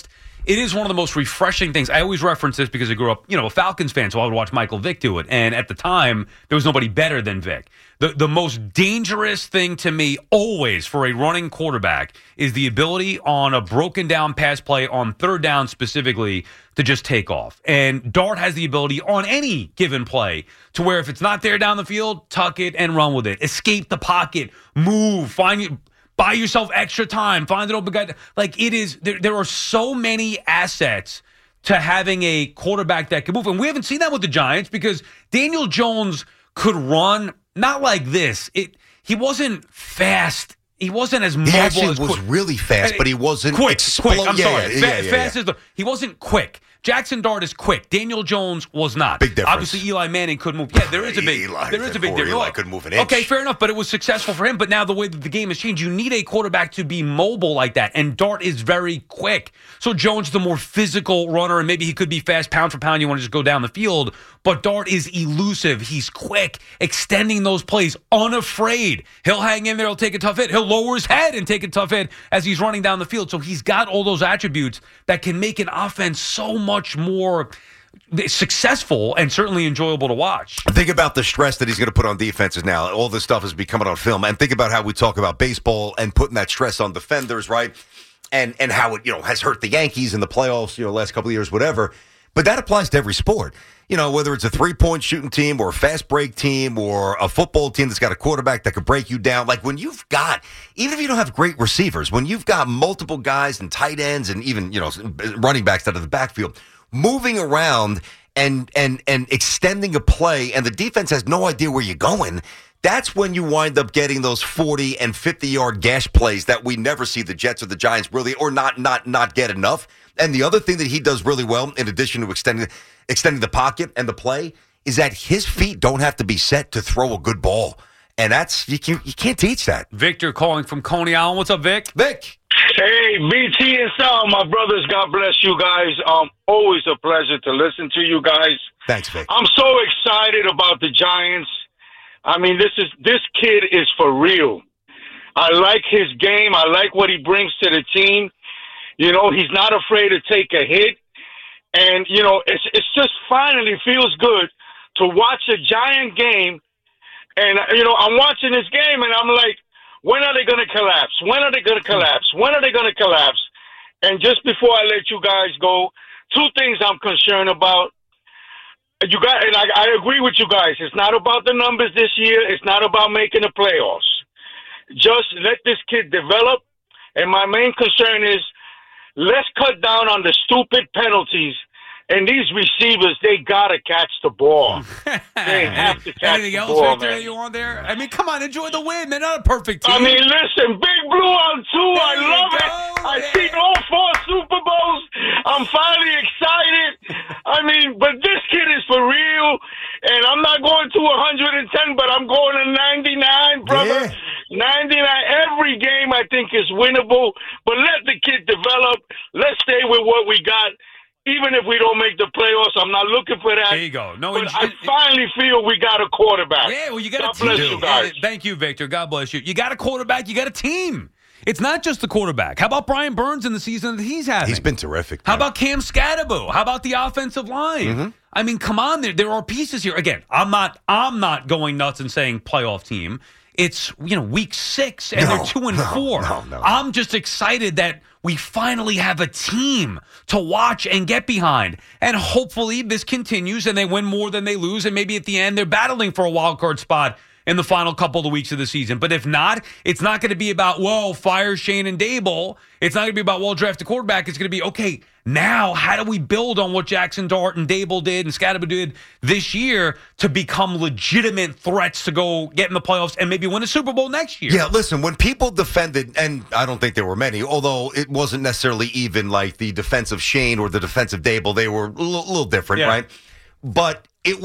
it is one of the most refreshing things. I always reference this because I grew up, a Falcons fan, so I would watch Michael Vick do it. And at the time, there was nobody better than Vick. The most dangerous thing to me always for a running quarterback is the ability on a broken down pass play on third down specifically to just take off. And Dart has the ability on any given play to where if it's not there down the field, tuck it and run with it. Escape the pocket, move, buy yourself extra time, find an open guy. Like it is, there are so many assets to having a quarterback that can move. And we haven't seen that with the Giants because Daniel Jones could run, not like this. He wasn't fast. He wasn't as mobile. He actually as was really fast, but he wasn't quick. I'm sorry. Fast as he wasn't quick. Jackson Dart is quick. Daniel Jones was not. Big difference. Obviously, Eli Manning could move. Yeah, there is a big difference. Eli could move an inch. Okay, fair enough, but it was successful for him. But now the way that the game has changed, you need a quarterback to be mobile like that, and Dart is very quick. So Jones, the more physical runner, and maybe he could be fast pound for pound. You want to just go down the field, but Dart is elusive. He's quick, extending those plays, unafraid. He'll hang in there. He'll take a tough hit. He'll lower his head and take a tough hit as he's running down the field. So he's got all those attributes that can make an offense so much more successful and certainly enjoyable to watch. Think about the stress that he's going to put on defenses now. All this stuff is becoming on film. And think about how we talk about baseball and putting that stress on defenders, right? And how it, has hurt the Yankees in the playoffs, last couple of years, whatever. But that applies to every sport. Whether it's a three-point shooting team or a fast break team or a football team that's got a quarterback that could break you down. Like when you've got, even if you don't have great receivers, when you've got multiple guys and tight ends and even, running backs out of the backfield, moving around and extending a play, and the defense has no idea where you're going, that's when you wind up getting those 40 and 50-yard gash plays that we never see the Jets or the Giants really, or not get enough. And the other thing that he does really well, in addition to extending the pocket and the play, is that his feet don't have to be set to throw a good ball. And that's you can't teach that. Victor calling from Coney Island. What's up, Vic? Vic. Hey, BT and Sal, my brothers, God bless you guys. Always a pleasure to listen to you guys. Thanks, Vic. I'm so excited about the Giants. I mean, this kid is for real. I like his game. I like what he brings to the team. He's not afraid to take a hit. And, it's just finally feels good to watch a Giant game. And, I'm watching this game and I'm like, when are they going to collapse? When are they going to collapse? When are they going to collapse? And just before I let you guys go, two things I'm concerned about. And I agree with you guys. It's not about the numbers this year. It's not about making the playoffs. Just let this kid develop. And my main concern is let's cut down on the stupid penalties. And these receivers, they got to catch the ball. They have to catch Anything the else, ball, Victor, man. that you want there? I mean, come on, enjoy the win. They're not a perfect team. I mean, listen, Big Blue on 2. I love it. I've seen all 4 Super Bowls. I'm finally excited. I mean, but this kid is for real. And I'm not going to 110, but I'm going to 99, brother. Yeah. 99. Every game I think is winnable. But let the kid develop. Let's stay with what we got. Even if we don't make the playoffs, I'm not looking for that. There you go. No, but I finally feel we got a quarterback. Yeah, well, you got God a team. bless you guys. Thank you, Victor. God bless you. You got a quarterback. You got a team. It's not just the quarterback. How about Brian Burns in the season that he's having? He's been terrific. How about Cam Scatterbo? How about the offensive line? Mm-hmm. I mean, come on. There are pieces here. Again, I'm not going nuts and saying playoff team. It's week 6 and they're 2-4. No. I'm just excited that we finally have a team to watch and get behind. And hopefully this continues and they win more than they lose. And maybe at the end they're battling for a wild card spot in the final couple of weeks of the season. But if not, it's not going to be about, fire Shane and Dable. It's not going to be about, draft a quarterback. It's going to be, okay, now how do we build on what Jackson Dart and Dable did and Scatterbo did this year to become legitimate threats to go get in the playoffs and maybe win a Super Bowl next year? Yeah, listen, when people defended, and I don't think there were many, although it wasn't necessarily even like the defense of Shane or the defense of Dable, they were a little different, right? But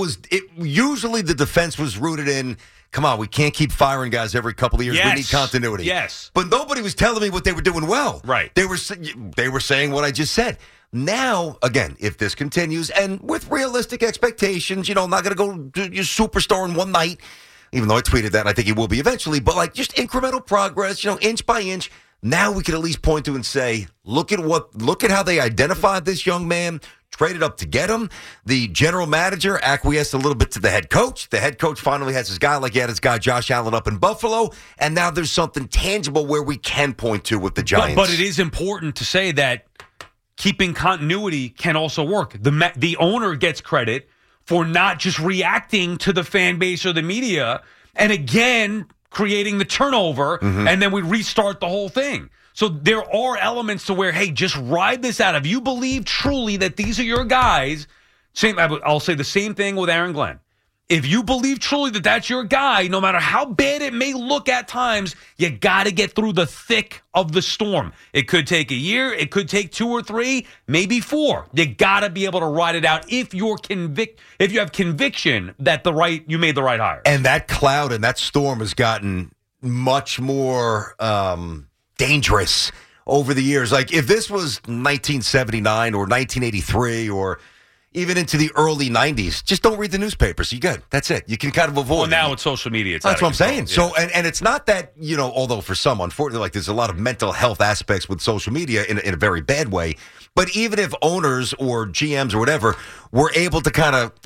usually the defense was rooted in, come on, we can't keep firing guys every couple of years. Yes. We need continuity. Yes. But nobody was telling me what they were doing well. Right. They were saying what I just said. Now, again, if this continues, and with realistic expectations, not going to go to your superstar in one night, even though I tweeted that, I think he will be eventually, but just incremental progress, inch by inch, now we can at least point to and say, look at how they identified this young man, traded up to get him. The general manager acquiesced a little bit to the head coach. The head coach finally has his guy, like he had his guy Josh Allen up in Buffalo, and now there's something tangible where we can point to with the Giants. But it is important to say that keeping continuity can also work. The owner gets credit for not just reacting to the fan base or the media, and again creating the turnover, and then we restart the whole thing. So there are elements to where, hey, just ride this out. If you believe truly that these are your guys, I'll say the same thing with Aaron Glenn. If you believe truly that that's your guy, no matter how bad it may look at times, you got to get through the thick of the storm. It could take a year. It could take 2 or 3, maybe 4. You got to be able to ride it out if you have conviction that you made the right hire. And that cloud and that storm has gotten much more dangerous over the years. Like if this was 1979 or 1983 or even into the early 90s, just don't read the newspapers. You good. That's it. You can kind of avoid. Well, now it's social media. That's what I'm saying. Yeah. So, and it's not that, although for some, unfortunately, like there's a lot of mental health aspects with social media in a very bad way. But even if owners or GMs or whatever were able to kind of,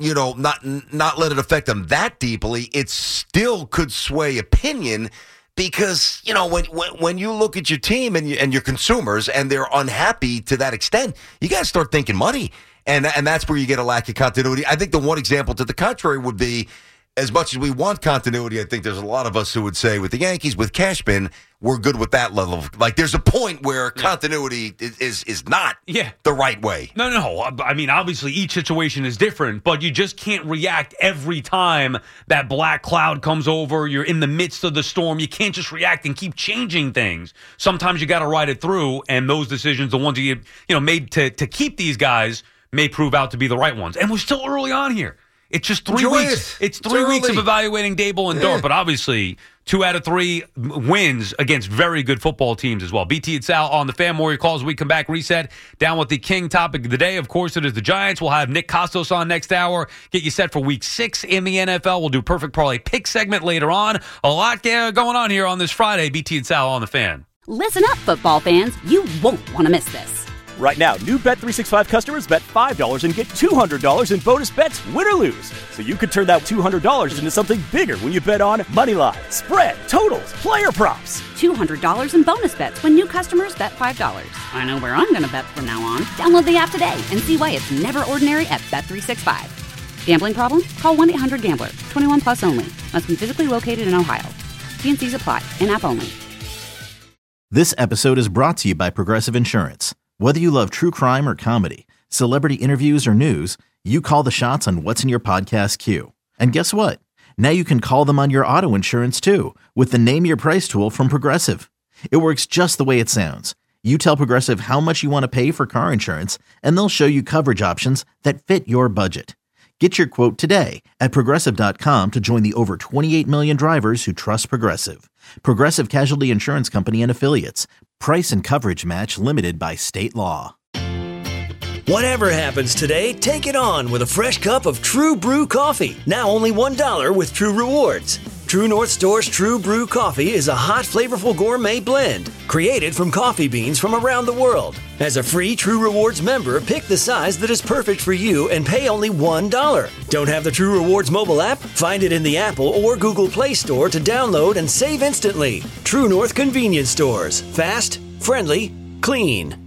not let it affect them that deeply, it still could sway opinion. Because, when you look at your team and your consumers and they're unhappy to that extent, you got to start thinking money. And that's where you get a lack of continuity. I think the one example to the contrary would be, as much as we want continuity, I think there's a lot of us who would say with the Yankees, with Cashman, we're good with that level of, like, there's a point where continuity is not the right way. No. I mean, obviously each situation is different, but you just can't react every time that black cloud comes over. You're in the midst of the storm. You can't just react and keep changing things. Sometimes you got to ride it through, and those decisions, the ones you made to keep these guys, may prove out to be the right ones. And we're still early on here. It's just 3 weeks. It's 3 weeks of evaluating Dable and Dart, but obviously 2 out of 3 wins against very good football teams as well. BT and Sal on the Fan Warrior calls. We come back, reset, down with the king topic of the day. Of course, it is the Giants. We'll have Nick Costos on next hour. Get you set for Week 6 in the NFL. We'll do Perfect Parlay Pick segment later on. A lot going on here on this Friday. BT and Sal on the Fan. Listen up, football fans. You won't want to miss this. Right now, new Bet365 customers bet $5 and get $200 in bonus bets, win or lose. So you could turn that $200 into something bigger when you bet on moneyline, spread, totals, player props. $200 in bonus bets when new customers bet $5. I know where I'm going to bet from now on. Download the app today and see why it's never ordinary at Bet365. Gambling problem? Call 1-800-GAMBLER. 21 plus only. Must be physically located in Ohio. T&Cs apply. In-app only. This episode is brought to you by Progressive Insurance. Whether you love true crime or comedy, celebrity interviews or news, you call the shots on what's in your podcast queue. And guess what? Now you can call them on your auto insurance too with the Name Your Price tool from Progressive. It works just the way it sounds. You tell Progressive how much you want to pay for car insurance, and they'll show you coverage options that fit your budget. Get your quote today at Progressive.com to join the over 28 million drivers who trust Progressive. Progressive Casualty Insurance Company and Affiliates. Price and coverage match limited by state law. Whatever happens today, take it on with a fresh cup of True Brew coffee. Now only $1 with True Rewards. True North Store's True Brew coffee is a hot, flavorful gourmet blend created from coffee beans from around the world. As a free True Rewards member, pick the size that is perfect for you and pay only $1. Don't have the True Rewards mobile app? Find it in the Apple or Google Play Store to download and save instantly. True North Convenience Stores. Fast, friendly, clean.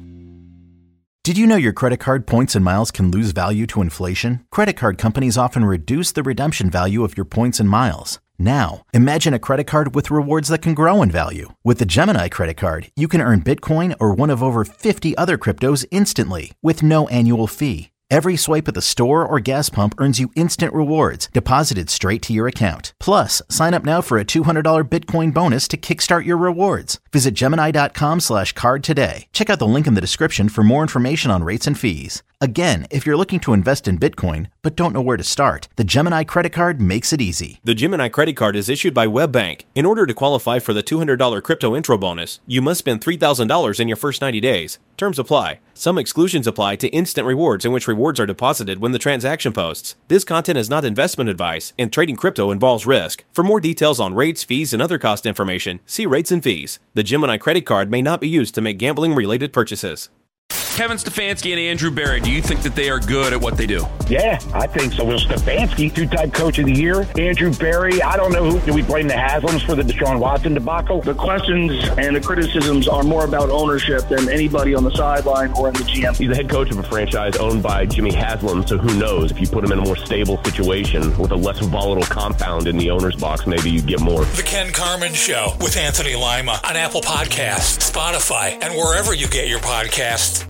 Did you know your credit card points and miles can lose value to inflation? Credit card companies often reduce the redemption value of your points and miles. Now, imagine a credit card with rewards that can grow in value. With the Gemini credit card, you can earn Bitcoin or one of over 50 other cryptos instantly with no annual fee. Every swipe at the store or gas pump earns you instant rewards deposited straight to your account. Plus, sign up now for a $200 Bitcoin bonus to kickstart your rewards. Visit Gemini.com/card today. Check out the link in the description for more information on rates and fees. Again, if you're looking to invest in Bitcoin but don't know where to start, the Gemini credit card makes it easy. The Gemini credit card is issued by WebBank. In order to qualify for the $200 crypto intro bonus, you must spend $3,000 in your first 90 days. Terms apply. Some exclusions apply to instant rewards in which rewards rewards are deposited when the transaction posts. This content is not investment advice, and trading crypto involves risk. For more details on rates, fees, and other cost information, see rates and fees. The Gemini credit card may not be used to make gambling-related purchases. Kevin Stefanski and Andrew Berry, do you think that they are good at what they do? Yeah, I think so. Well, Stefanski, two-time coach of the year. Andrew Berry, I don't know who. Do we blame the Haslams for the Deshaun Watson debacle? The questions and the criticisms are more about ownership than anybody on the sideline or in the GM. He's the head coach of a franchise owned by Jimmy Haslam, so who knows? If you put him in a more stable situation with a less volatile compound in the owner's box, maybe you get more. The Ken Carman Show with Anthony Lima on Apple Podcasts, Spotify, and wherever you get your podcasts.